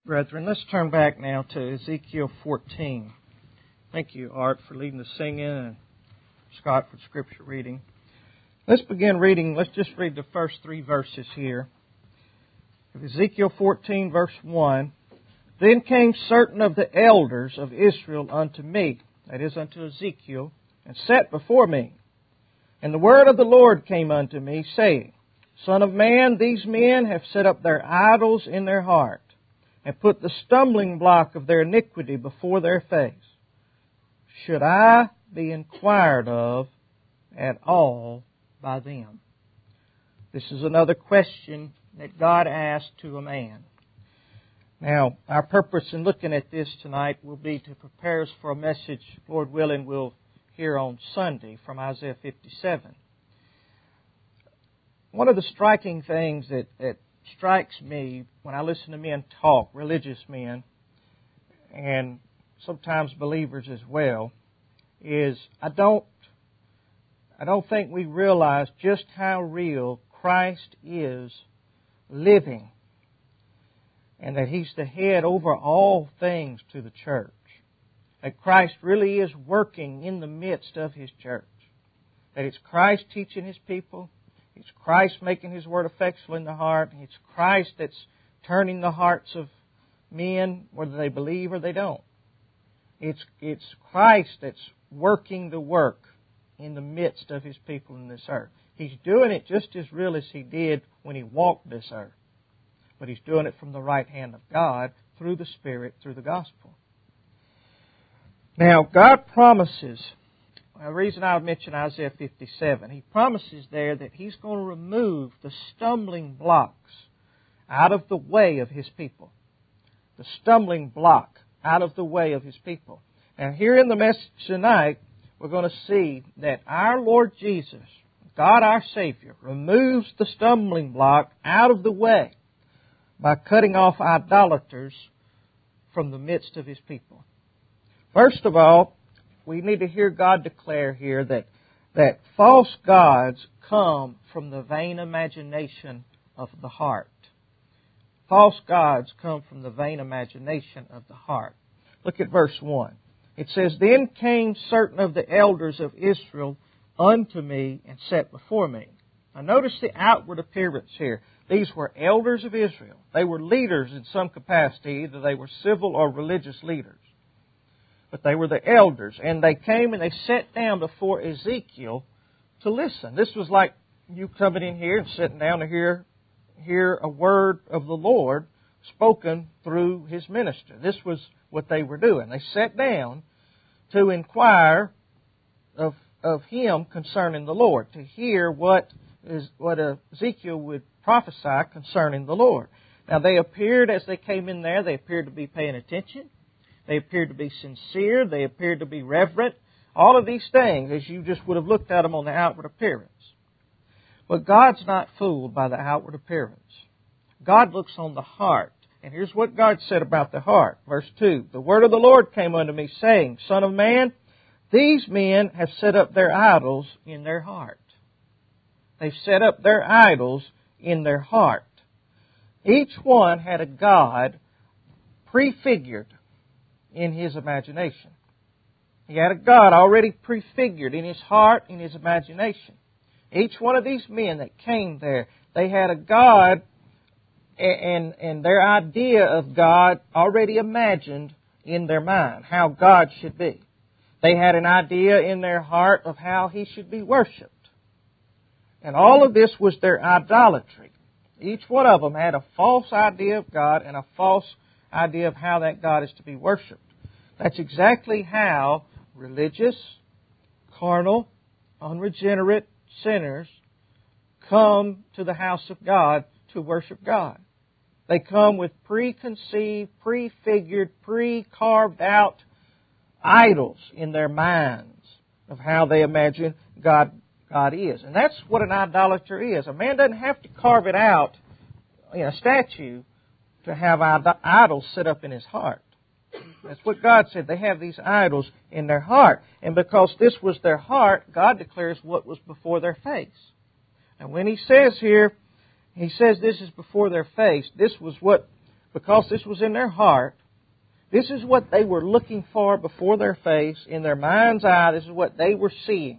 Brethren, let's turn back now to Ezekiel 14. Thank you, Art, for leading the singing, and Scott for Scripture reading. Let's begin reading. Let's just read the first 3 verses here. Ezekiel 14, verse 1. Then came certain of the elders of Israel unto me, that is, unto Ezekiel, and sat before me. And the word of the Lord came unto me, saying, Son of man, these men have set up their idols in their heart, and put the stumbling block of their iniquity before their face. Should I be inquired of at all by them? This is another question that God asked to a man. Now, our purpose in looking at this tonight will be to prepare us for a message, Lord willing, we'll hear on Sunday from Isaiah 57. One of the striking things that strikes me when I listen to men talk, religious men, and sometimes believers as well, is I don't think we realize just how real Christ is living, and that He's the head over all things to the church. That Christ really is working in the midst of His church. That it's Christ teaching His people. It's Christ making His Word effectual in the heart. It's Christ that's turning the hearts of men, whether they believe or they don't. It's Christ that's working the work in the midst of His people in this earth. He's doing it just as real as He did when He walked this earth. But He's doing it from the right hand of God, through the Spirit, through the gospel. Now, God promises, the reason I mentioned Isaiah 57, He promises there that He's going to remove the stumbling blocks out of the way of His people. The stumbling block out of the way of His people. And here in the message tonight, we're going to see that our Lord Jesus, God our Savior, removes the stumbling block out of the way by cutting off idolaters from the midst of His people. First of all, we need to hear God declare here that false gods come from the vain imagination of the heart. False gods come from the vain imagination of the heart. Look at verse 1. It says, Then came certain of the elders of Israel unto me and sat before me. Now notice the outward appearance here. These were elders of Israel. They were leaders in some capacity. Either they were civil or religious leaders. But they were the elders. And they came and they sat down before Ezekiel to listen. This was like you coming in here and sitting down to hear a word of the Lord spoken through His minister. This was what they were doing. They sat down to inquire of Him concerning the Lord, to hear what Ezekiel would prophesy concerning the Lord. Now they appeared, as they came in there, they appeared to be paying attention. They appeared to be sincere. They appeared to be reverent. All of these things, as you just would have looked at them on the outward appearance. But God's not fooled by the outward appearance. God looks on the heart. And here's what God said about the heart. Verse 2, The word of the Lord came unto me, saying, Son of man, these men have set up their idols in their heart. They've set up their idols in their heart. Each one had a god prefigured in his imagination. He had a God already prefigured in his heart, in his imagination. Each one of these men that came there, they had a God and their idea of God already imagined in their mind, how God should be. They had an idea in their heart of how He should be worshipped. And all of this was their idolatry. Each one of them had a false idea of God and a false idea of how that God is to be worshipped. That's exactly how religious, carnal, unregenerate sinners come to the house of God to worship God. They come with preconceived, prefigured, pre-carved out idols in their minds of how they imagine God is. And that's what an idolater is. A man doesn't have to carve it out in a statue to have idols set up in his heart. That's what God said. They have these idols in their heart. And because this was their heart, God declares what was before their face. And when He says here, He says this is before their face, this was what because this was in their heart, this is what they were looking for before their face, in their mind's eye. This is what they were seeing.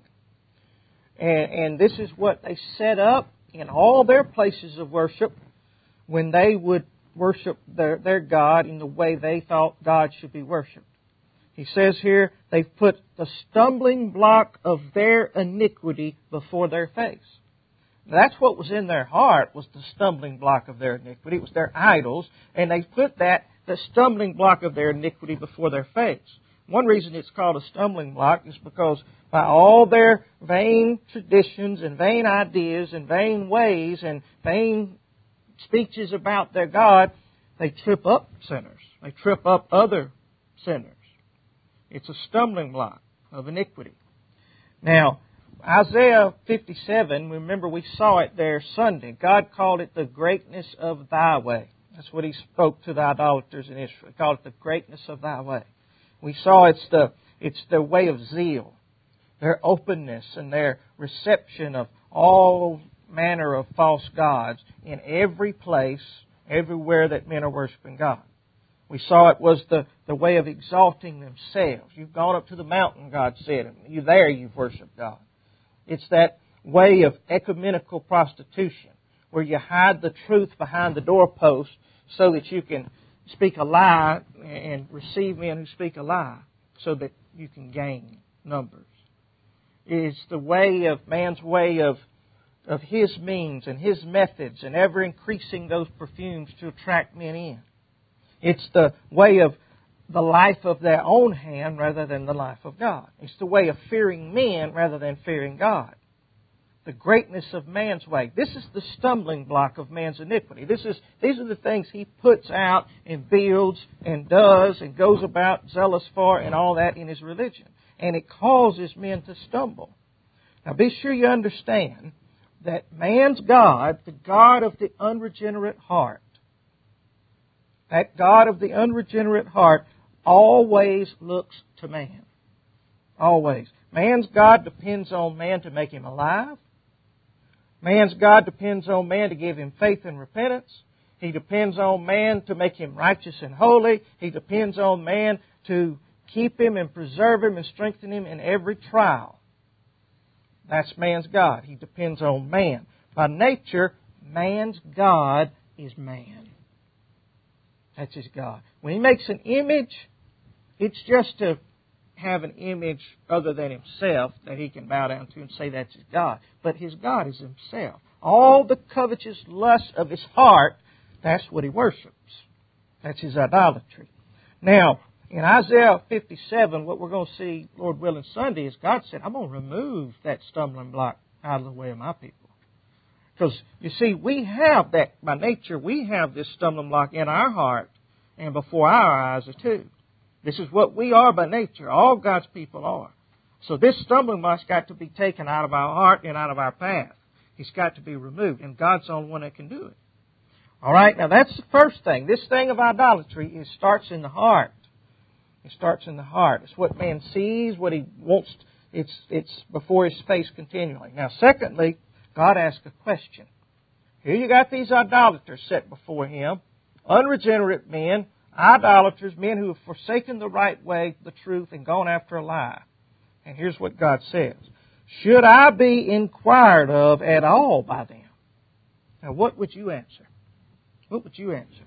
And this is what they set up in all their places of worship when they would worship their God in the way they thought God should be worshipped. He says here, they've put the stumbling block of their iniquity before their face. That's what was in their heart, was the stumbling block of their iniquity. It was their idols, and they put the stumbling block of their iniquity before their face. One reason it's called a stumbling block is because by all their vain traditions and vain ideas and vain ways and vain speeches about their God, they trip up sinners. They trip up other sinners. It's a stumbling block of iniquity. Now, Isaiah 57, remember we saw it there Sunday. God called it the greatness of thy way. That's what He spoke to the idolaters in Israel. He called it the greatness of thy way. We saw it's the way of zeal, their openness and their reception of all manner of false gods in every place, everywhere that men are worshiping God. We saw it was the way of exalting themselves. You've gone up to the mountain, God said, and you've worshiped God. It's that way of ecumenical prostitution, where you hide the truth behind the doorpost so that you can speak a lie and receive men who speak a lie so that you can gain numbers. It's the way of man's way of his means and his methods and ever increasing those perfumes to attract men in. It's the way of the life of their own hand rather than the life of God. It's the way of fearing men rather than fearing God. The greatness of man's way. This is the stumbling block of man's iniquity. These are the things he puts out and builds and does and goes about zealous for and all that in his religion. And it causes men to stumble. Now be sure you understand that man's God, the God of the unregenerate heart, that God of the unregenerate heart always looks to man. Always. Man's God depends on man to make him alive. Man's God depends on man to give him faith and repentance. He depends on man to make him righteous and holy. He depends on man to keep him and preserve him and strengthen him in every trial. That's man's God. He depends on man. By nature, man's God is man. That's his God. When he makes an image, it's just to have an image other than himself that he can bow down to and say that's his God. But his God is himself. All the covetous lust of his heart, that's what he worships. That's his idolatry. Now, in Isaiah 57, what we're going to see, Lord willing, Sunday is God said, I'm going to remove that stumbling block out of the way of my people. Because, you see, we have that, by nature, we have this stumbling block in our heart and before our eyes too. This is what we are by nature. All God's people are. So this stumbling block's got to be taken out of our heart and out of our path. It's got to be removed. And God's the only one that can do it. All right, now that's the first thing. This thing of idolatry, it starts in the heart. It starts in the heart. It's what man sees, what he wants. It's before his face continually. Now, secondly, God asks a question. Here you got these idolaters set before Him, unregenerate men, idolaters, men who have forsaken the right way, the truth, and gone after a lie. And here's what God says. Should I be inquired of at all by them? Now, what would you answer? What would you answer?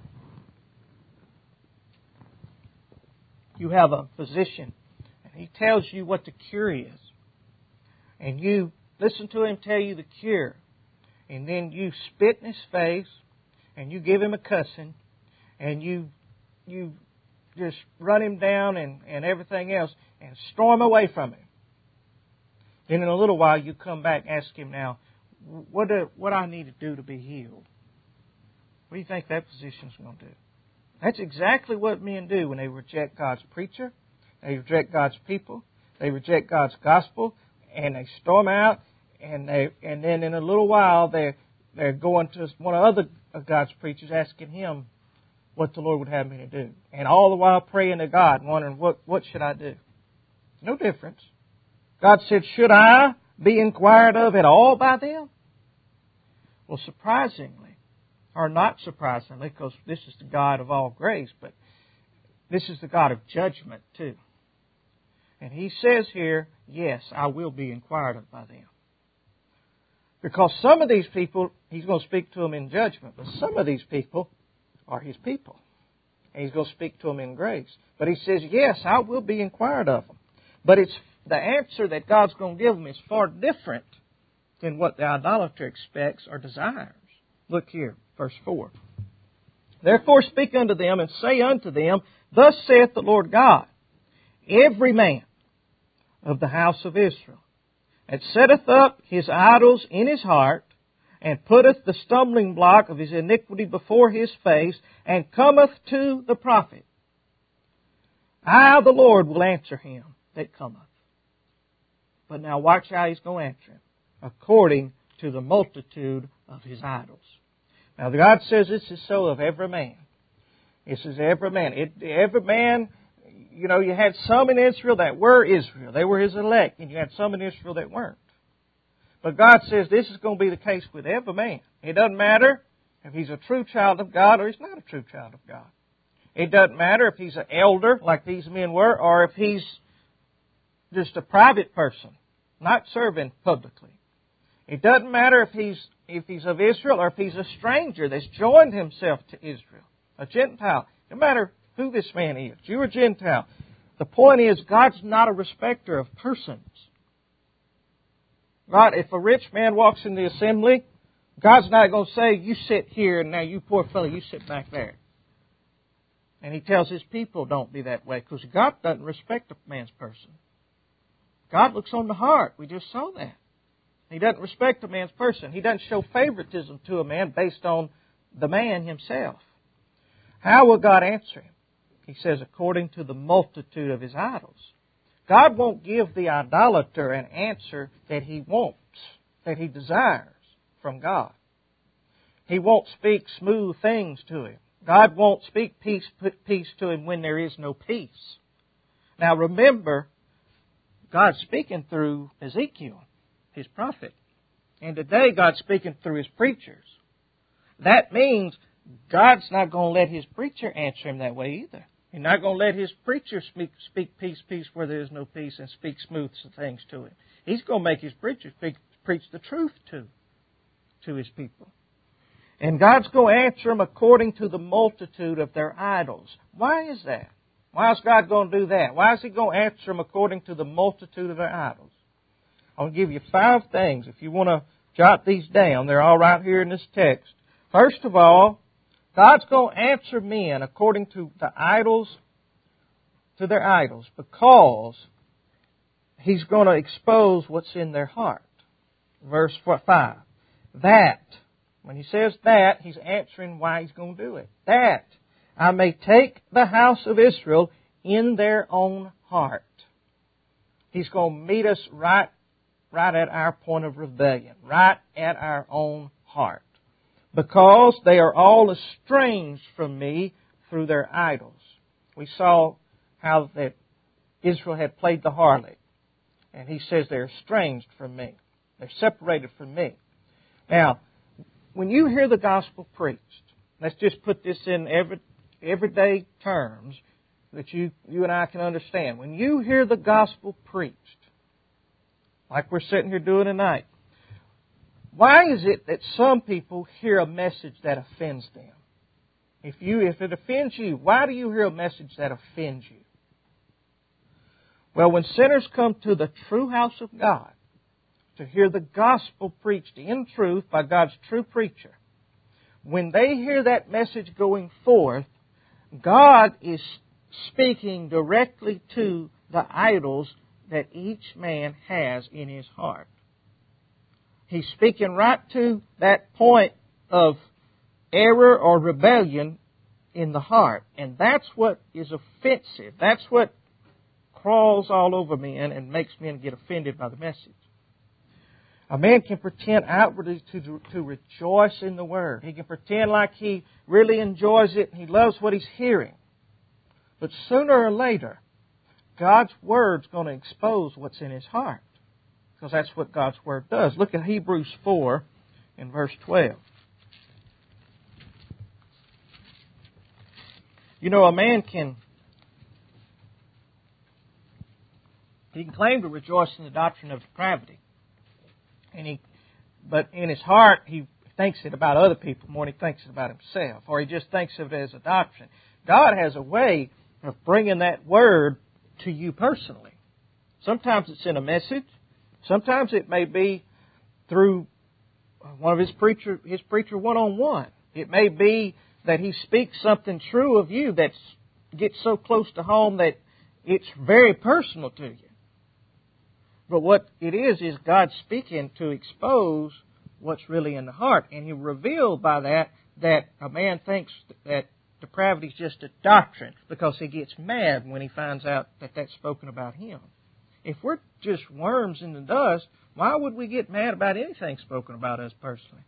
You have a physician, and he tells you what the cure is. And you listen to him tell you the cure. And then you spit in his face, and you give him a cussing, and you just run him down and everything else, and storm away from him. Then in a little while you come back and ask him now, what I need to do to be healed? What do you think that physician's going to do? That's exactly what men do when they reject God's preacher, they reject God's people, they reject God's gospel, and they storm out, and then in a little while they're going to one of other of God's preachers asking him what the Lord would have me to do. And all the while praying to God, wondering, what should I do? No difference. God said, should I be inquired of at all by them? Well, surprisingly, or not surprisingly, because this is the God of all grace, but this is the God of judgment too. And He says here, yes, I will be inquired of by them. Because some of these people, He's going to speak to them in judgment, but some of these people are His people. And He's going to speak to them in grace. But He says, yes, I will be inquired of them. But it's the answer that God's going to give them is far different than what the idolater expects or desires. Look here, verse 4. Therefore speak unto them, and say unto them, Thus saith the Lord God, Every man of the house of Israel that setteth up his idols in his heart, and putteth the stumbling block of his iniquity before his face, and cometh to the prophet, I, the Lord, will answer him that cometh. But now watch how He's going to answer him. According to the multitude of his idols. Now God says this is so of every man. This is every man. Every man, you had some in Israel that were Israel. They were His elect. And you had some in Israel that weren't. But God says this is going to be the case with every man. It doesn't matter if he's a true child of God or he's not a true child of God. It doesn't matter if he's an elder like these men were or if he's just a private person, not serving publicly. It doesn't matter if he's of Israel or if he's a stranger that's joined himself to Israel, a Gentile. No matter who this man is, Jew or Gentile. The point is, God's not a respecter of persons. Right? If a rich man walks in the assembly, God's not going to say, you sit here and now you poor fellow, you sit back there. And He tells His people don't be that way because God doesn't respect a man's person. God looks on the heart. We just saw that. He doesn't respect a man's person. He doesn't show favoritism to a man based on the man himself. How will God answer him? He says, according to the multitude of his idols. God won't give the idolater an answer that he wants, that he desires from God. He won't speak smooth things to him. God won't speak peace to him when there is no peace. Now remember, God's speaking through Ezekiel, His prophet. And today God's speaking through His preachers. That means God's not going to let His preacher answer Him that way either. He's not going to let His preacher speak peace where there is no peace and speak smooth things to him. He's going to make His preacher preach the truth to His people. And God's going to answer them according to the multitude of their idols. Why is that? Why is God going to do that? Why is He going to answer them according to the multitude of their idols? I'll give you 5 things. If you want to jot these down, they're all right here in this text. First of all, God's going to answer men according to the idols, to their idols, because He's going to expose what's in their heart. Verse 5. That, when He says that, He's answering why He's going to do it. That I may take the house of Israel in their own heart. He's going to meet us right at our point of rebellion, right at our own heart. Because they are all estranged from me through their idols. We saw how that Israel had played the harlot. And He says they're estranged from me. They're separated from me. Now, when you hear the gospel preached, let's just put this in everyday terms that you and I can understand. When you hear the gospel preached, like we're sitting here doing tonight, why is it that some people hear a message that offends them? If it offends you, why do you hear a message that offends you? Well, when sinners come to the true house of God to hear the gospel preached in truth by God's true preacher, when they hear that message going forth, God is speaking directly to the idols that each man has in his heart. He's speaking right to that point of error or rebellion in the heart. And that's what is offensive. That's what crawls all over men and makes men get offended by the message. A man can pretend outwardly to rejoice in the Word. He can pretend like he really enjoys it and he loves what he's hearing. But sooner or later, God's Word's going to expose what's in his heart. Because that's what God's Word does. Look at Hebrews 4 in verse 12. You know, a man can claim to rejoice in the doctrine of depravity, but in his heart he thinks it about other people more than he thinks it about himself, or he just thinks of it as a doctrine. God has a way of bringing that word to you personally. Sometimes it's in a message. Sometimes it may be through one of his preacher one-on-one. It may be that he speaks something true of you that gets so close to home that it's very personal to you. But what it is God speaking to expose what's really in the heart. And He revealed by that a man thinks that depravity is just a doctrine because he gets mad when he finds out that that's spoken about him. If we're just worms in the dust, why would we get mad about anything spoken about us personally?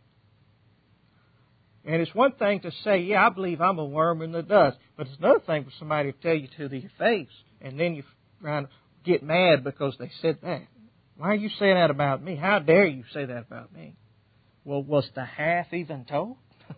And it's one thing to say, yeah, I believe I'm a worm in the dust. But it's another thing for somebody to tell you to your face, and then you get mad because they said that. Why are you saying that about me? How dare you say that about me? Well, was the half even told?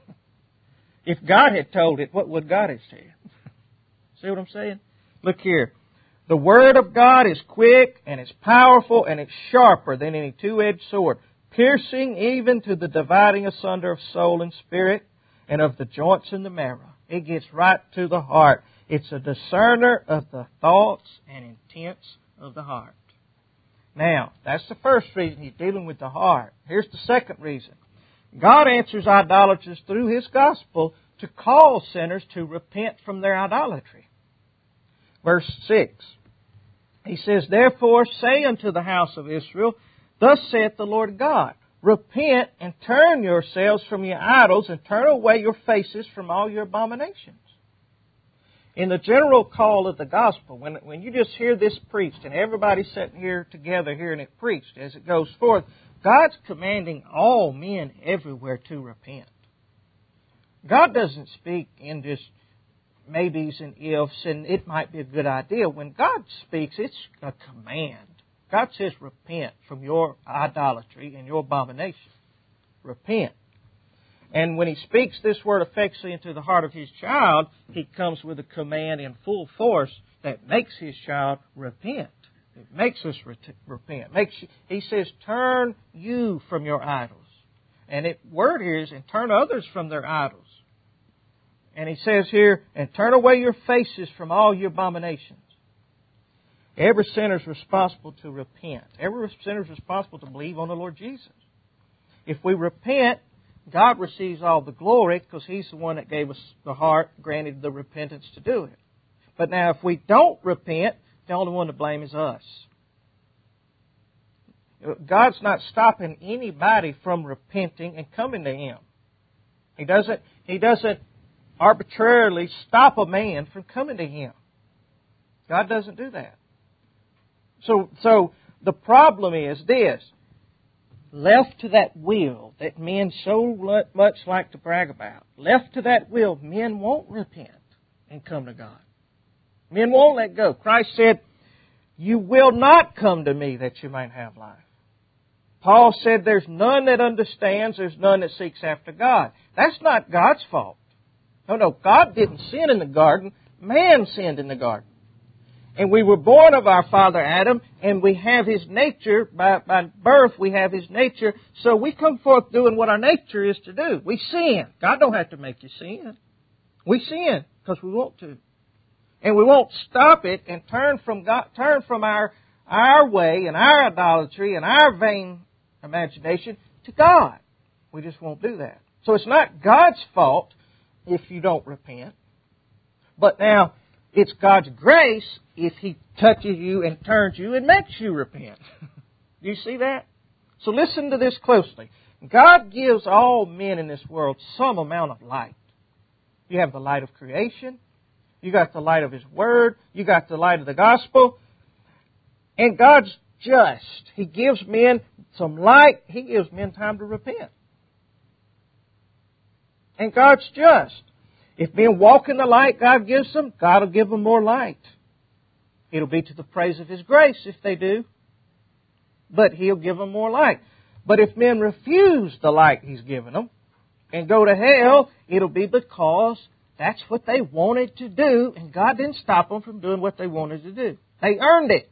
If God had told it, what would God have said? See what I'm saying? Look here. The Word of God is quick, and it's powerful, and it's sharper than any two-edged sword, piercing even to the dividing asunder of soul and spirit, and of the joints and the marrow. It gets right to the heart. It's a discerner of the thoughts and intents of the heart. Now, that's the first reason He's dealing with the heart. Here's the second reason. God answers idolaters through His gospel to call sinners to repent from their idolatry. Verse 6, He says, Therefore say unto the house of Israel, Thus saith the Lord God, Repent and turn yourselves from your idols and turn away your faces from all your abominations. In the general call of the gospel, when you just hear this preached and everybody's sitting here together hearing it preached as it goes forth, God's commanding all men everywhere to repent. God doesn't speak in just maybes and ifs and it might be a good idea. When God speaks, it's a command. God says repent from your idolatry and your abomination. Repent. And when He speaks this word effectually into the heart of His child, He comes with a command in full force that makes His child repent. It makes us repent. He says, turn you from your idols. And the word here is, and turn others from their idols. And He says here, and turn away your faces from all your abominations. Every sinner is responsible to repent. Every sinner is responsible to believe on the Lord Jesus. If we repent, God receives all the glory because He's the one that gave us the heart, granted the repentance to do it. But now if we don't repent, the only one to blame is us. God's not stopping anybody from repenting and coming to Him. He doesn't arbitrarily stop a man from coming to Him. God doesn't do that. So the problem is this. Left to that will that men so much like to brag about, left to that will, men won't repent and come to God. Men won't let go. Christ said, You will not come to me that you might have life. Paul said, There's none that understands, there's none that seeks after God. That's not God's fault. No, God didn't sin in the garden. Man sinned in the garden. And we were born of our father Adam, and we have his nature. By birth, we have his nature. So we come forth doing what our nature is to do. We sin. God don't have to make you sin. We sin because we want to. And we won't stop it and turn from God, turn from our way and our idolatry and our vain imagination to God. We just won't do that. So it's not God's fault if you don't repent. But now, it's God's grace if He touches you and turns you and makes you repent. Do you see that? So listen to this closely. God gives all men in this world some amount of light. You have the light of creation. You got the light of His Word. You got the light of the gospel. And God's just. He gives men some light. He gives men time to repent. And God's just. If men walk in the light God gives them, God will give them more light. It'll be to the praise of His grace if they do. But He'll give them more light. But if men refuse the light He's given them and go to hell, it'll be because That's what they wanted to do, and God didn't stop them from doing what they wanted to do. They earned it.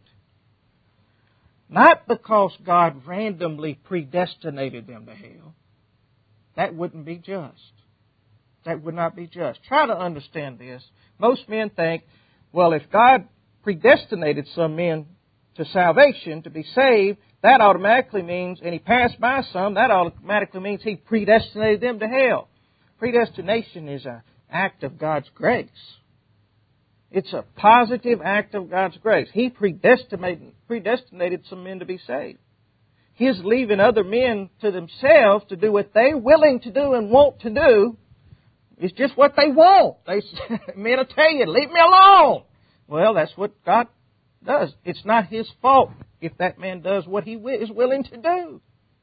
Not because God randomly predestinated them to hell. That wouldn't be just. That would not be just. Try to understand this. Most men think, well, if God predestinated some men to salvation, to be saved, that automatically means, and He passed by some, that automatically means He predestinated them to hell. Predestination is an act of God's grace. It's a positive act of God's grace. He predestinated some men to be saved. His leaving other men to themselves to do what they're willing to do and want to do is just what they want. Men will tell you, leave me alone. Well, that's what God does. It's not His fault if that man does what he is willing to do.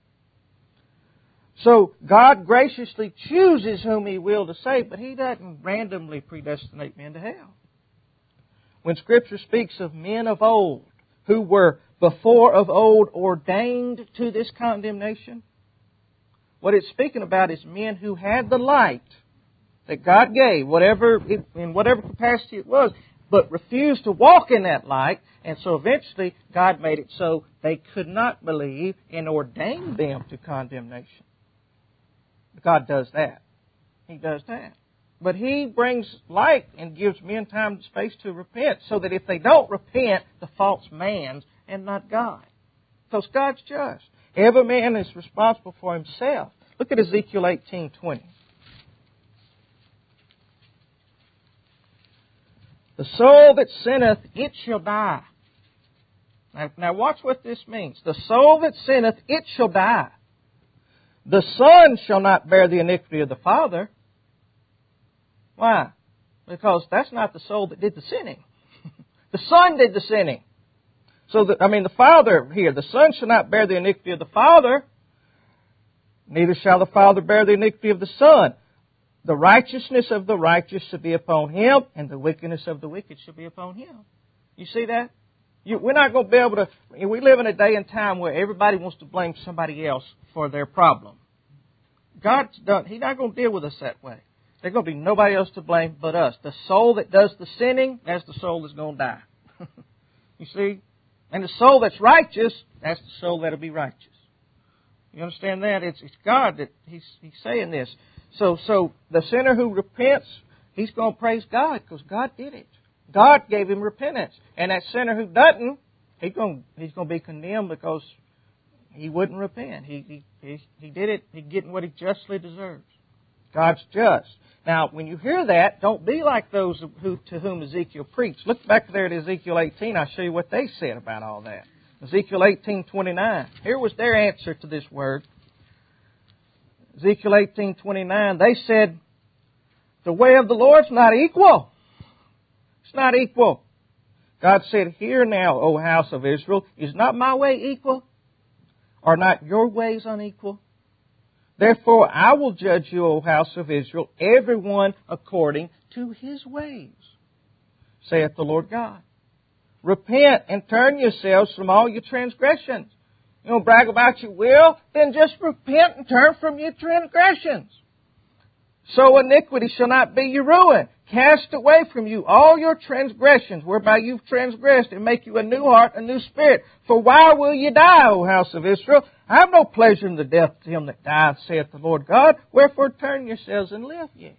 So God graciously chooses whom He will to save, but He doesn't randomly predestinate men to hell. When Scripture speaks of men of old who were before of old ordained to this condemnation, what it's speaking about is men who had the light that God gave, in whatever capacity it was, but refused to walk in that light, and so eventually God made it so they could not believe and ordained them to condemnation. God does that. He does that. But He brings light and gives men time and space to repent, so that if they don't repent, the fault's man's and not God. Because God's just. Every man is responsible for himself. Look at Ezekiel 18:20. The soul that sinneth, it shall die. Now watch what this means. The soul that sinneth, it shall die. The son shall not bear the iniquity of the father. Why? Because that's not the soul that did the sinning. The son did the sinning. So, the father here, the son shall not bear the iniquity of the father, neither shall the father bear the iniquity of the son. The righteousness of the righteous shall be upon him, and the wickedness of the wicked shall be upon him. You see that? We're not going to be able to... We live in a day and time where everybody wants to blame somebody else for their problem. God's done... He's not going to deal with us that way. There's going to be nobody else to blame but us. The soul that does the sinning, that's the soul that's going to die. You see? And the soul that's righteous, that's the soul that'll be righteous. You understand that? It's God that He's saying this. So the sinner who repents, he's going to praise God because God did it. God gave him repentance. And that sinner who doesn't, he's going to be condemned because he wouldn't repent. He did it. He's getting what he justly deserves. God's just. Now, when you hear that, don't be like those to whom Ezekiel preached. Look back there at Ezekiel 18. I'll show you what they said about all that. Ezekiel 18:29. Here was their answer to this word. Ezekiel 18:29. They said, the way of the Lord's not equal. It's not equal. God said, hear now, O house of Israel, is not my way equal? Are not your ways unequal? Therefore I will judge you, O house of Israel, everyone according to his ways, saith the Lord God. Repent and turn yourselves from all your transgressions. You don't brag about your will, then just repent and turn from your transgressions. So iniquity shall not be your ruin. Cast away from you all your transgressions, whereby you've transgressed, and make you a new heart, a new spirit. For why will you die, O house of Israel? I have no pleasure in the death of him that dieth, saith the Lord God. Wherefore turn yourselves and live ye.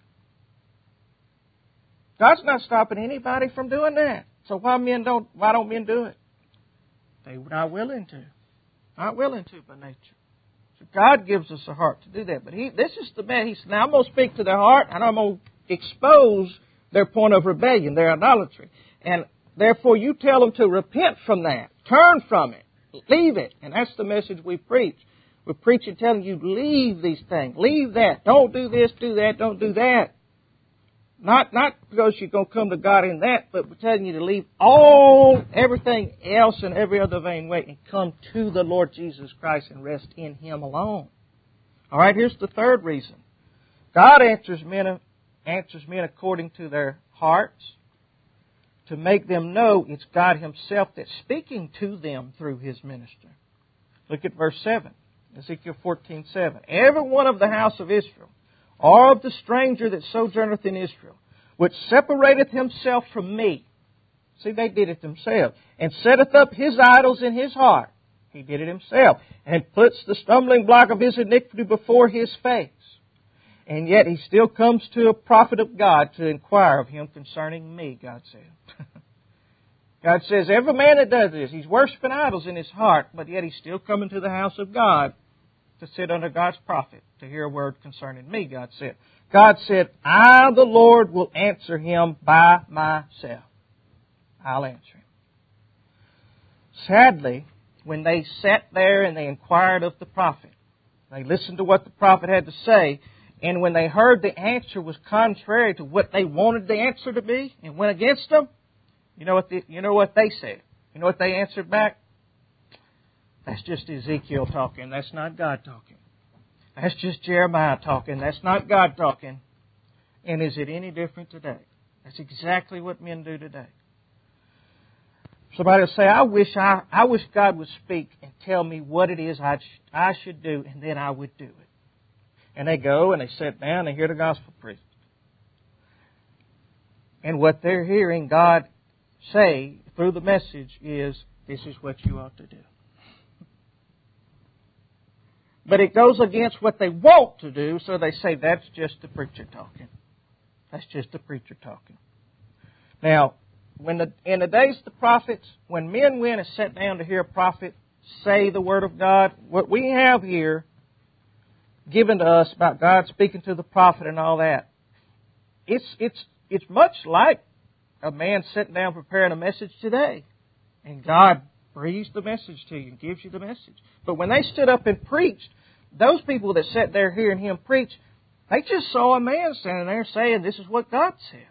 God's not stopping anybody from doing that. So why don't men do it? They're not willing to. Not willing to by nature. So God gives us a heart to do that. But this is the man. He said, now I'm going to speak to their heart, and I'm going to expose their point of rebellion, their idolatry. And therefore you tell them to repent from that. Turn from it. Leave it. And that's the message we preach. We're preaching, telling you, leave these things. Leave that. Don't do this, do that, don't do that. Not because you're going to come to God in that, but we're telling you to leave everything else and every other vain way and come to the Lord Jesus Christ and rest in Him alone. All right, here's the third reason. God answers men according to their hearts to make them know it's God Himself that's speaking to them through His minister. Look at verse 7, Ezekiel 14:7. Every one of the house of Israel, or of the stranger that sojourneth in Israel, which separateth himself from me. See, they did it themselves. And setteth up his idols in his heart. He did it himself. And puts the stumbling block of his iniquity before his face. And yet he still comes to a prophet of God to inquire of him concerning me, God said. God says, every man that does this, he's worshiping idols in his heart, but yet he's still coming to the house of God to sit under God's prophet, to hear a word concerning me, God said. God said, I, the Lord, will answer him by myself. I'll answer him. Sadly, when they sat there and they inquired of the prophet, they listened to what the prophet had to say, and when they heard the answer was contrary to what they wanted the answer to be and went against them, you know what they said? You know what they answered back? That's just Ezekiel talking. That's not God talking. That's just Jeremiah talking. That's not God talking. And is it any different today? That's exactly what men do today. Somebody will say, I wish God would speak and tell me what it is I should do, and then I would do it. And they go and they sit down and they hear the gospel preached. And what they're hearing God say through the message is, this is what you ought to do. But it goes against what they want to do, so they say, that's just the preacher talking. That's just the preacher talking. Now, in the days of the prophets, when men went and sat down to hear a prophet say the Word of God, what we have here given to us about God speaking to the prophet and all that, it's much like a man sitting down preparing a message today. And God breathes the message to you and gives you the message. But when they stood up and preached, those people that sat there hearing him preach, they just saw a man standing there saying, this is what God says.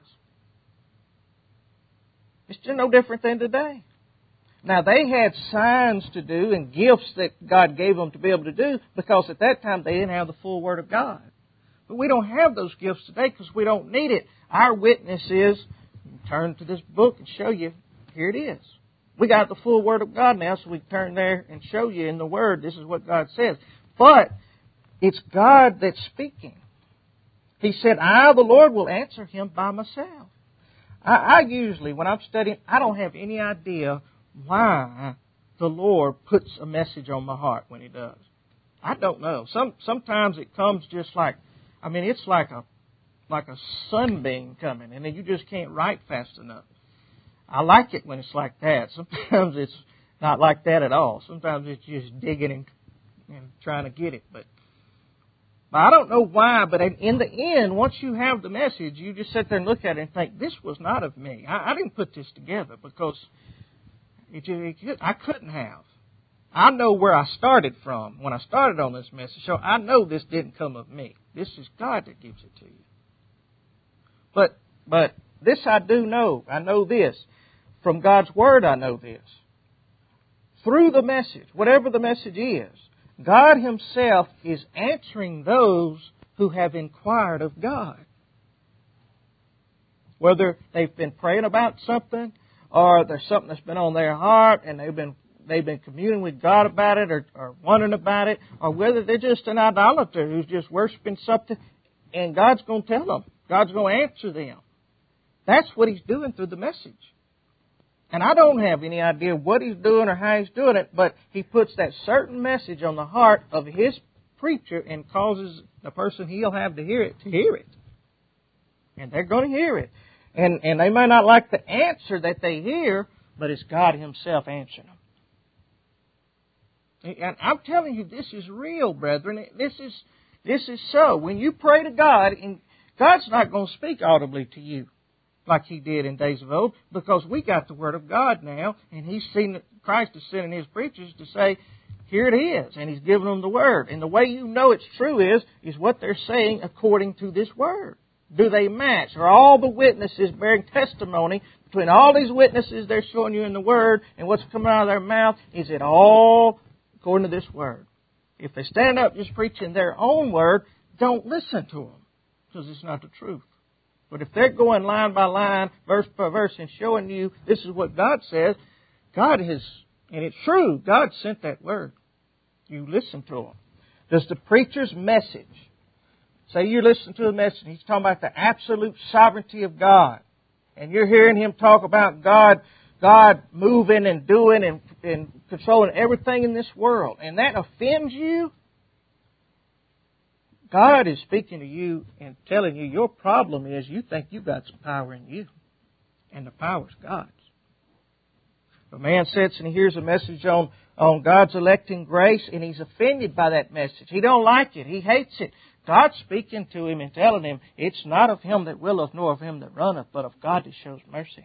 It's just no different than today. Now, they had signs to do and gifts that God gave them to be able to do, because at that time they didn't have the full Word of God. But we don't have those gifts today because we don't need it. Our witness is, turn to this book and show you, here it is. We got the full Word of God now, so we turn there and show you in the Word, this is what God says. But it's God that's speaking. He said, I, the Lord, will answer him by myself. I usually, when I'm studying, I don't have any idea why the Lord puts a message on my heart when He does. I don't know. Sometimes it comes just like, it's like a sunbeam coming, and then you just can't write fast enough. I like it when it's like that. Sometimes it's not like that at all. Sometimes it's just digging and trying to get it. But I don't know why, but in the end, once you have the message, you just sit there and look at it and think, this was not of me. I didn't put this together because I couldn't have. I know where I started from when I started on this message, so I know this didn't come of me. This is God that gives it to you. But this I do know. I know this. From God's Word I know this. Through the message, whatever the message is, God Himself is answering those who have inquired of God. Whether they've been praying about something, or there's something that's been on their heart and they've been communing with God about it, or wondering about it, or whether they're just an idolater who's just worshiping something, and God's going to tell them. God's going to answer them. That's what He's doing through the message. And I don't have any idea what He's doing or how He's doing it, but He puts that certain message on the heart of His preacher and causes the person He'll have to hear it. And they're going to hear it. And they may not like the answer that they hear, but it's God Himself answering them. And I'm telling you, this is real, brethren. This is so. When you pray to God, and God's not going to speak audibly to you like He did in days of old, because we got the Word of God now, and Christ is sending His preachers to say, here it is, and He's giving them the Word. And the way you know it's true is what they're saying according to this Word. Do they match? Are all the witnesses bearing testimony between all these witnesses they're showing you in the Word and what's coming out of their mouth? Is it all according to this Word? If they stand up just preaching their own Word, don't listen to them, because it's not the truth. But if they're going line by line, verse by verse, and showing you this is what God says, God has, and it's true, God sent that Word. You listen to them. Does the preacher's message Say you're listening to the message, he's talking about the absolute sovereignty of God. And you're hearing him talk about God moving and doing and controlling everything in this world. And that offends you. God is speaking to you and telling you your problem is you think you've got some power in you. And the power's God's. If a man sits and he hears a message on God's electing grace and he's offended by that message. He don't like it. He hates it. God's speaking to him and telling him it's not of him that willeth nor of him that runneth, but of God that shows mercy.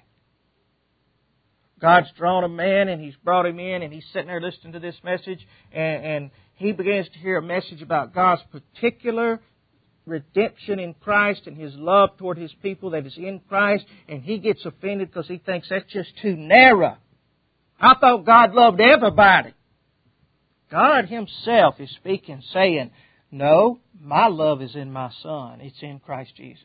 God's drawn a man and He's brought him in and he's sitting there listening to this message and he begins to hear a message about God's particular redemption in Christ and His love toward His people that is in Christ, and he gets offended because he thinks that's just too narrow. I thought God loved everybody. God Himself is speaking, saying, no, my love is in my Son. It's in Christ Jesus.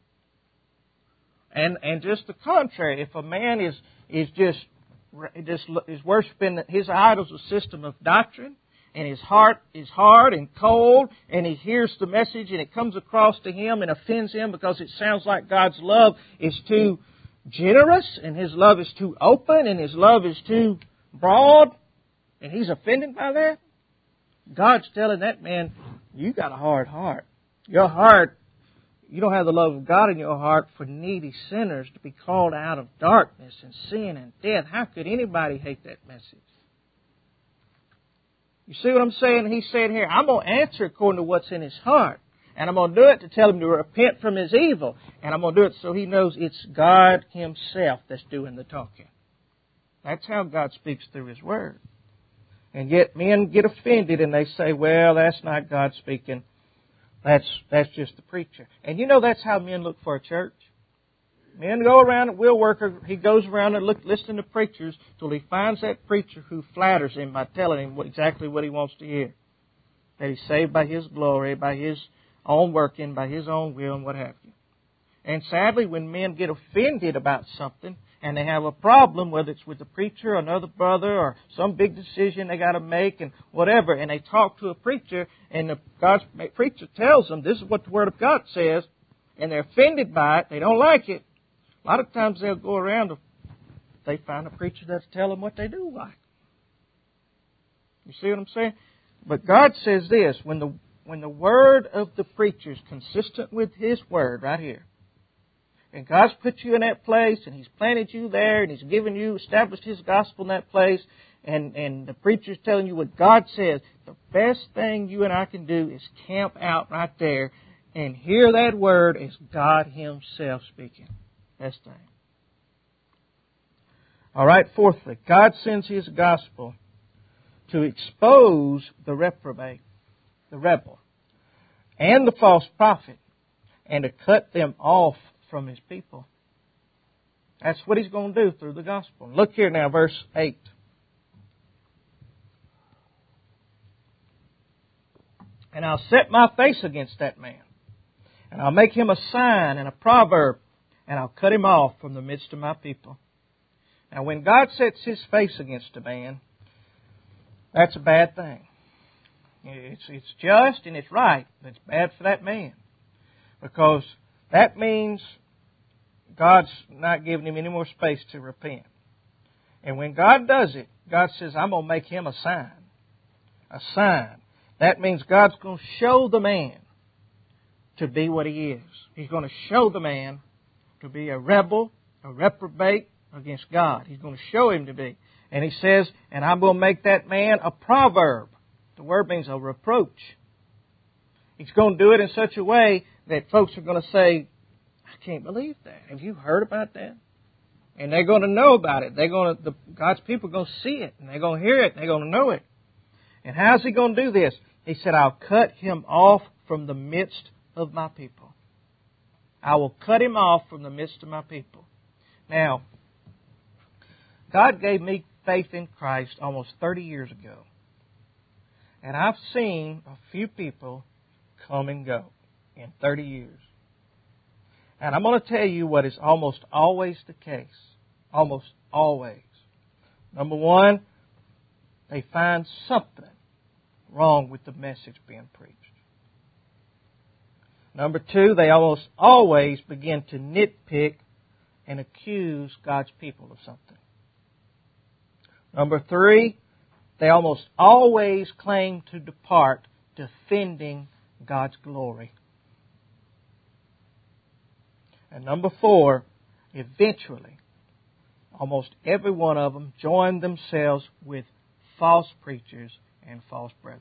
And just the contrary, if a man is worshiping his idol's a system of doctrine, and his heart is hard and cold, and he hears the message and it comes across to him and offends him because it sounds like God's love is too generous, and His love is too open, and His love is too broad, and he's offended by that, God's telling that man, you got a hard heart. Your heart, you don't have the love of God in your heart for needy sinners to be called out of darkness and sin and death. How could anybody hate that message? You see what I'm saying? He's saying here, I'm going to answer according to what's in his heart. And I'm going to do it to tell him to repent from his evil. And I'm going to do it so he knows it's God Himself that's doing the talking. That's how God speaks through His Word. And yet men get offended and they say, well, that's not God speaking. That's just the preacher. And you know that's how men look for a church. Men go around, Will Worker, he goes around and listening to preachers till he finds that preacher who flatters him by telling him exactly what he wants to hear. That he's saved by his glory, by his own working, by his own will, and what have you. And sadly, when men get offended about something, and they have a problem, whether it's with the preacher or another brother or some big decision they got to make and whatever, and they talk to a preacher, and God's preacher tells them, this is what the Word of God says, and they're offended by it, they don't like it, a lot of times they'll go around, they find a preacher that'll tell them what they do like. You see what I'm saying? But God says this, when the word of the preacher is consistent with His Word right here, and God's put you in that place, and He's planted you there, and He's given you, established His gospel in that place, and the preacher's telling you what God says, the best thing you and I can do is camp out right there and hear that word as God Himself speaking. Best thing. All right, fourthly, God sends His gospel to expose the reprobate, the rebel, and the false prophet, and to cut them off from His people. That's what He's going to do through the gospel. Look here now, verse 8. And I'll set my face against that man, and I'll make him a sign and a proverb, and I'll cut him off from the midst of my people. Now, when God sets His face against a man, that's a bad thing. It's just and it's right, but it's bad for that man. Because that means God's not giving him any more space to repent. And when God does it, God says, I'm going to make him a sign. A sign. That means God's going to show the man to be what he is. He's going to show the man to be a rebel, a reprobate against God. He's going to show him to be. And He says, and I'm going to make that man a proverb. The word means a reproach. He's going to do it in such a way that folks are going to say, I can't believe that. Have you heard about that? And they're going to know about it. God's people are going to see it, and they're going to hear it, and they're going to know it. And how's He going to do this? He said, I'll cut him off from the midst of my people. I will cut him off from the midst of my people. Now, God gave me faith in Christ almost 30 years ago. And I've seen a few people come and go in 30 years. And I'm going to tell you what is almost always the case. Almost always. Number one, they find something wrong with the message being preached. Number two, they almost always begin to nitpick and accuse God's people of something. Number three, they almost always claim to depart, defending God's glory. And number four, eventually, almost every one of them join themselves with false preachers and false brethren.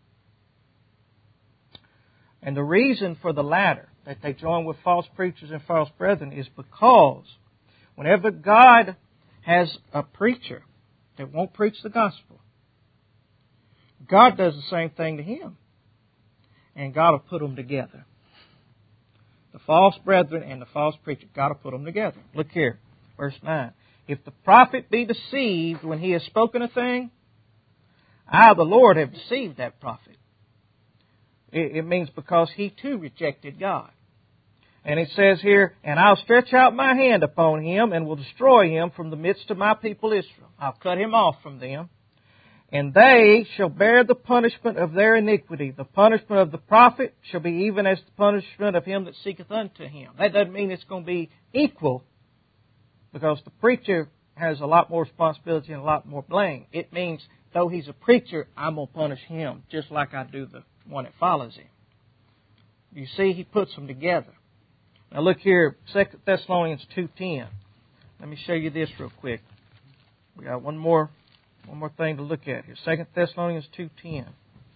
And the reason for the latter, that they join with false preachers and false brethren, is because whenever God has a preacher that won't preach the gospel, God does the same thing to him. And God will put them together. The false brethren and the false preacher, God will put them together. Look here, verse 9. If the prophet be deceived when he has spoken a thing, I, the Lord, have deceived that prophet. It means because he too rejected God. And it says here, and I'll stretch out my hand upon him and will destroy him from the midst of my people Israel. I'll cut him off from them. And they shall bear the punishment of their iniquity. The punishment of the prophet shall be even as the punishment of him that seeketh unto him. That doesn't mean it's going to be equal, because the preacher has a lot more responsibility and a lot more blame. It means, though he's a preacher, I'm going to punish him just like I do the one that follows him. You see, he puts them together. Now look here, 2 Thessalonians 2:10. Let me show you this real quick. We got one more thing to look at here. 2 Thessalonians 2:10.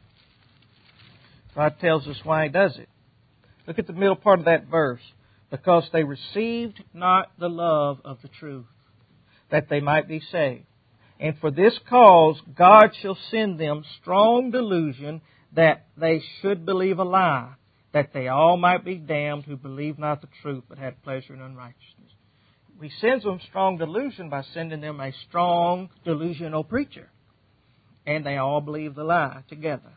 God tells us why He does it. Look at the middle part of that verse. Because they received not the love of the truth, that they might be saved. And for this cause God shall send them strong delusion, that they should believe a lie, that they all might be damned who believe not the truth, but had pleasure in unrighteousness. He sends them strong delusion by sending them a strong delusional preacher. And they all believe the lie together.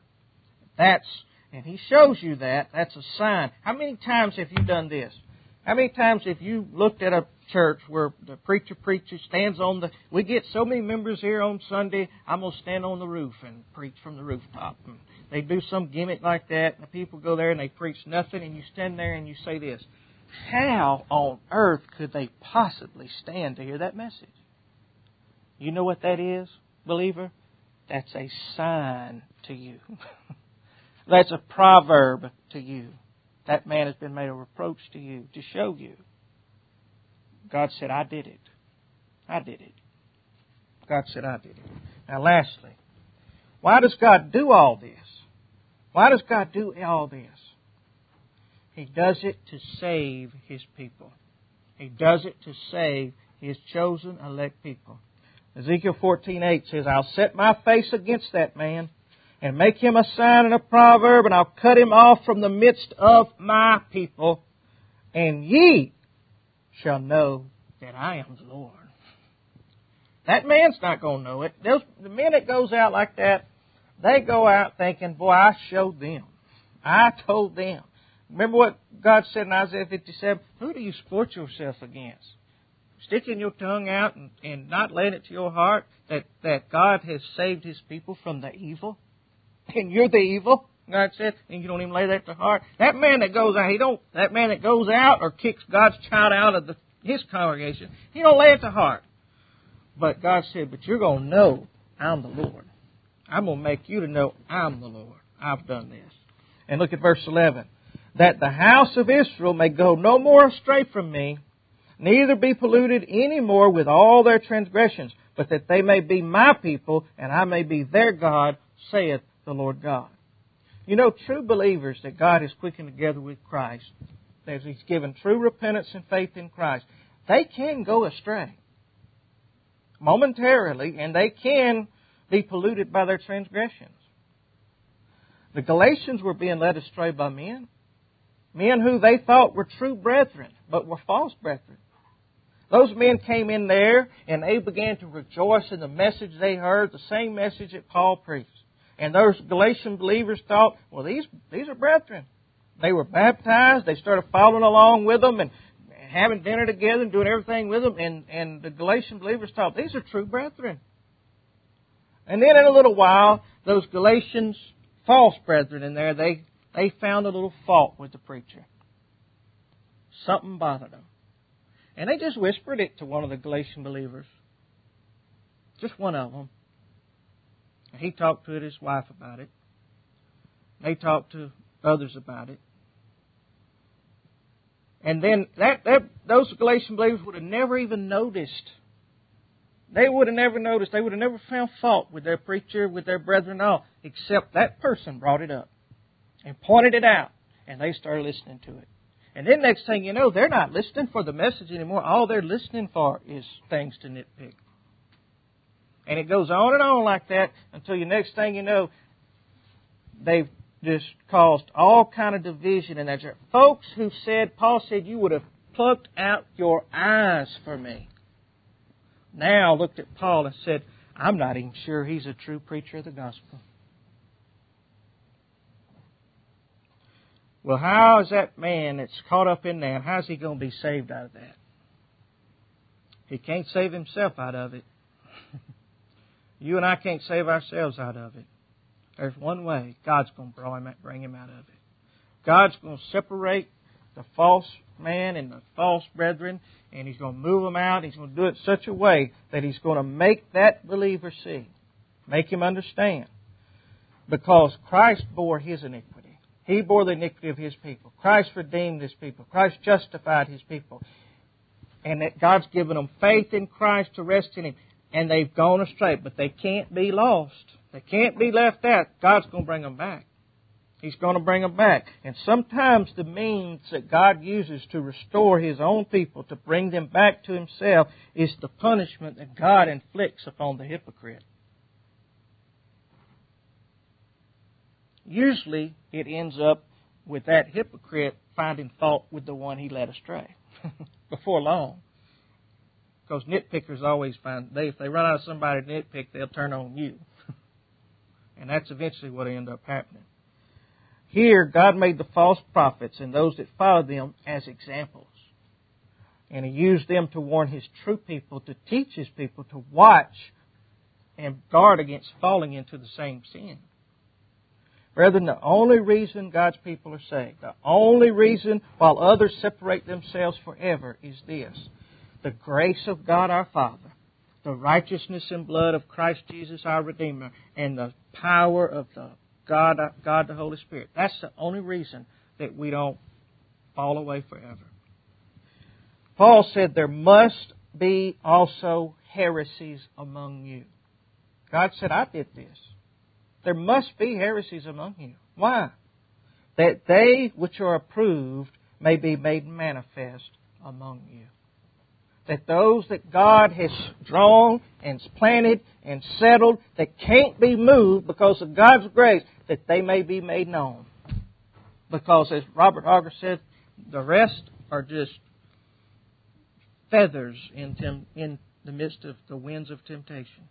And He shows you that. That's a sign. How many times have you done this? How many times have you looked at a church where the preacher stands on the... We get so many members here on Sunday, I'm going to stand on the roof and preach from the rooftop. And they do some gimmick like that, and the people go there and they preach nothing, and you stand there and you say this: how on earth could they possibly stand to hear that message? You know what that is, believer? That's a sign to you. That's a proverb to you. That man has been made a reproach to you, to show you. God said, I did it. I did it. God said, I did it. Now lastly, why does God do all this? Why does God do all this? He does it to save His people. He does it to save His chosen, elect people. Ezekiel 14:8 says, I'll set my face against that man, and make him a sign and a proverb, and I'll cut him off from the midst of my people, and ye shall know that I am the Lord. That man's not going to know it. The men that goes out like that, they go out thinking, boy, I showed them. I told them. Remember what God said in Isaiah 57? Who do you sport yourself against? Sticking your tongue out and not laying it to your heart that God has saved His people from the evil? And you're the evil, God said, and you don't even lay that to heart. That man that goes out, or kicks God's child out of his congregation, he don't lay it to heart. But God said, but you're going to know I'm the Lord. I'm going to make you to know I'm the Lord. I've done this. And look at verse 11. That the house of Israel may go no more astray from me, neither be polluted any more with all their transgressions, but that they may be my people, and I may be their God, saith the Lord God. You know, true believers that God has quickened together with Christ, as He's given true repentance and faith in Christ, they can go astray momentarily, and they can be polluted by their transgressions. The Galatians were being led astray by men who they thought were true brethren, but were false brethren. Those men came in there and they began to rejoice in the message they heard, the same message that Paul preached. And those Galatian believers thought, well, these are brethren. They were baptized. They started following along with them and having dinner together and doing everything with them. And the Galatian believers thought, these are true brethren. And then in a little while, those Galatians false brethren in there, they found a little fault with the preacher. Something bothered them. And they just whispered it to one of the Galatian believers. Just one of them. He talked to his wife about it. They talked to others about it. And then those Galatian believers would have never even noticed. They would have never noticed. They would have never found fault with their preacher, with their brethren, all, except that person brought it up and pointed it out. And they started listening to it. And then next thing you know, they're not listening for the message anymore. All they're listening for is things to nitpick. And it goes on and on like that until the next thing you know, they've just caused all kind of division in that church. Folks who said, Paul said, you would have plucked out your eyes for me. Now looked at Paul and said, I'm not even sure he's a true preacher of the gospel. Well, how is that man that's caught up in that, how's he going to be saved out of that? He can't save himself out of it. You and I can't save ourselves out of it. There's one way. God's going to bring him out of it. God's going to separate the false man and the false brethren, and He's going to move them out. He's going to do it such a way that He's going to make that believer see, make him understand. Because Christ bore his iniquity. He bore the iniquity of His people. Christ redeemed His people. Christ justified His people. And that God's given them faith in Christ to rest in Him. And they've gone astray, but they can't be lost. They can't be left out. God's going to bring them back. He's going to bring them back. And sometimes the means that God uses to restore His own people, to bring them back to Himself, is the punishment that God inflicts upon the hypocrite. Usually it ends up with that hypocrite finding fault with the one he led astray before long. Because nitpickers always find, if they run out of somebody to nitpick, they'll turn on you. And that's eventually what ends up happening. Here, God made the false prophets and those that followed them as examples. And He used them to warn His true people, to teach His people to watch and guard against falling into the same sin. Brethren, the only reason God's people are saved, the only reason while others separate themselves forever is this: the grace of God our Father, the righteousness and blood of Christ Jesus our Redeemer, and the power of the God the Holy Spirit. That's the only reason that we don't fall away forever. Paul said there must be also heresies among you. God said, I did this. There must be heresies among you. Why? That they which are approved may be made manifest among you. That those that God has drawn and planted and settled, that can't be moved because of God's grace, that they may be made known. Because as Robert Auger said, the rest are just feathers in the midst of the winds of temptation.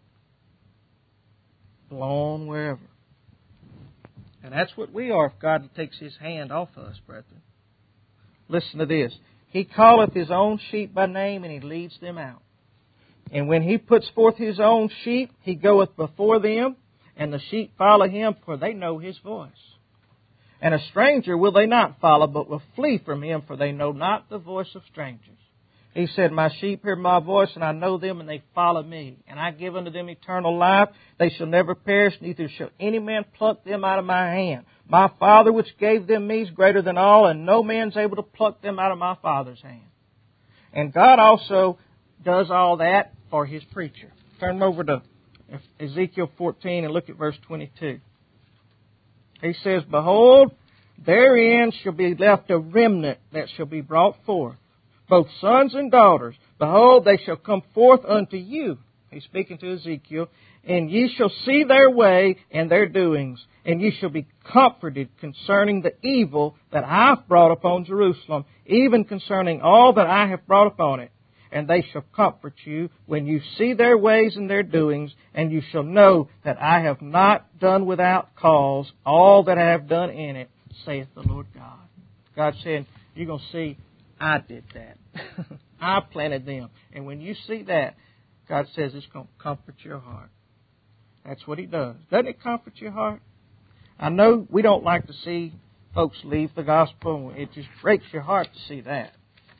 Blown wherever. And that's what we are if God takes His hand off us, brethren. Listen to this. He calleth His own sheep by name, and He leads them out. And when He puts forth His own sheep, He goeth before them, and the sheep follow Him, for they know His voice. And a stranger will they not follow, but will flee from Him, for they know not the voice of strangers. He said, My sheep hear My voice, and I know them, and they follow Me. And I give unto them eternal life. They shall never perish, neither shall any man pluck them out of My hand. My Father which gave them Me is greater than all, and no man's able to pluck them out of My Father's hand. And God also does all that for His preacher. Turn over to Ezekiel 14 and look at verse 22. He says, Behold, therein shall be left a remnant that shall be brought forth, both sons and daughters. Behold, they shall come forth unto you. He's speaking to Ezekiel. And ye shall see their way and their doings, and ye shall be comforted concerning the evil that I have brought upon Jerusalem, even concerning all that I have brought upon it. And they shall comfort you when you see their ways and their doings, and you shall know that I have not done without cause all that I have done in it, saith the Lord God. God said, you're going to see I did that. I planted them. And when you see that, God says it's going to comfort your heart. That's what He does. Doesn't it comfort your heart? I know we don't like to see folks leave the gospel. It just breaks your heart to see that.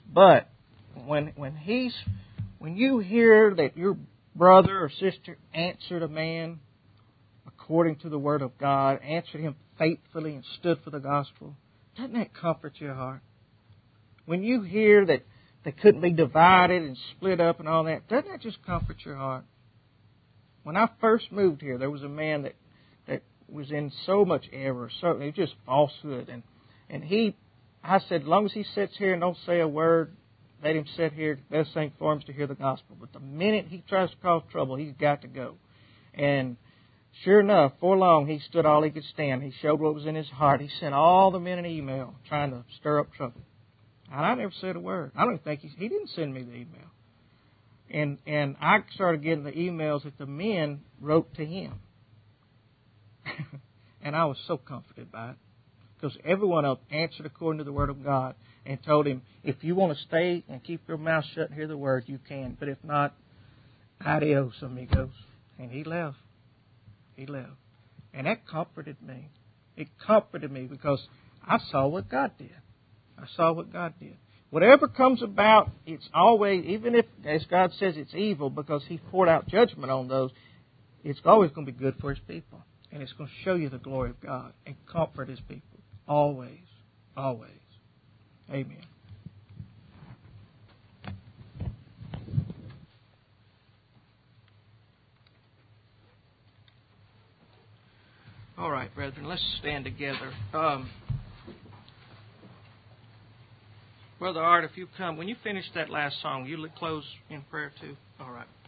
But when you hear that your brother or sister answered a man according to the Word of God, answered him faithfully and stood for the gospel, doesn't that comfort your heart? When you hear that they couldn't be divided and split up and all that, doesn't that just comfort your heart? When I first moved here, there was a man that was in so much error, it was just falsehood. And I said, as long as he sits here and don't say a word, let him sit here. The best thing for him is to hear the gospel. But the minute he tries to cause trouble, he's got to go. And sure enough, for long, he stood all he could stand. He showed what was in his heart. He sent all the men an email trying to stir up trouble. And I never said a word. I don't think he didn't send me the email. And I started getting the emails that the men wrote to him. And I was so comforted by it. Because everyone else answered according to the Word of God and told him, if you want to stay and keep your mouth shut and hear the Word, you can. But if not, adios, amigos. And he left. He left. And that comforted me. It comforted me because I saw what God did. I saw what God did. Whatever comes about, it's always, even if, as God says, it's evil because He poured out judgment on those, it's always going to be good for His people. And it's going to show you the glory of God and comfort His people. Always. Always. Amen. All right, brethren, let's stand together. Brother Art, if you come, when you finish that last song, you close in prayer too? All right.